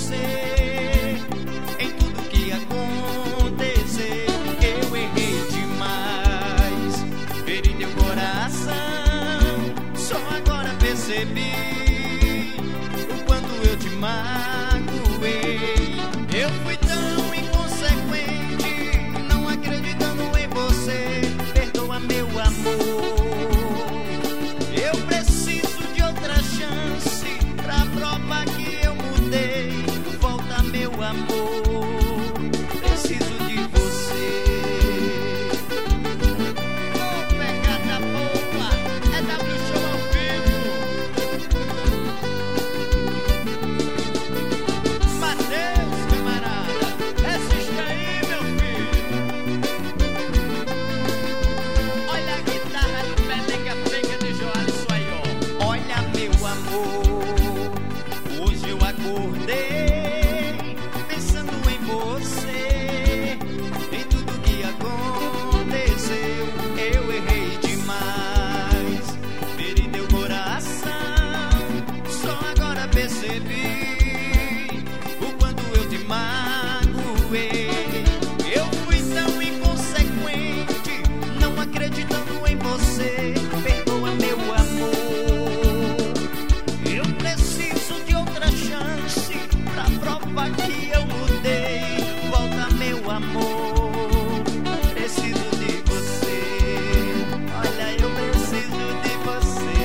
você. Em tudo que aconteceu, eu errei demais. Feri teu coração, só agora percebi o quanto eu te magoei. Eu fui tão inconsequente, não acreditando em você. Perdoa, meu amor. Eu preciso de outra chance pra provar que eu mudei. Volta, meu amor. Preciso de você. Oh, pegada boa, é W Show ao vivo. Mateus, camarada, resiste aí, meu filho. Olha a guitarra do Pelenga Pega de Joalisson aí, ó. Olha, meu amor, hoje eu acordei pensando em você. Em tudo que aconteceu, eu errei demais. Feri teu coração, só agora percebi o quanto eu te magoei. Eu fui tão inconsequente, não acreditando em você. Perdoa, meu amor. Eu preciso de outra chance pra provar que eu mudei. Volta, meu amor. Preciso de você. Olha, eu preciso de você.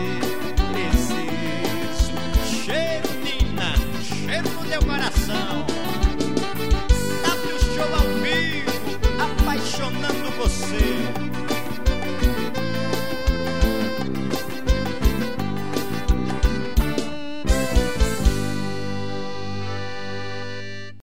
Preciso. Cheiro, Nina. Cheiro no teu coração.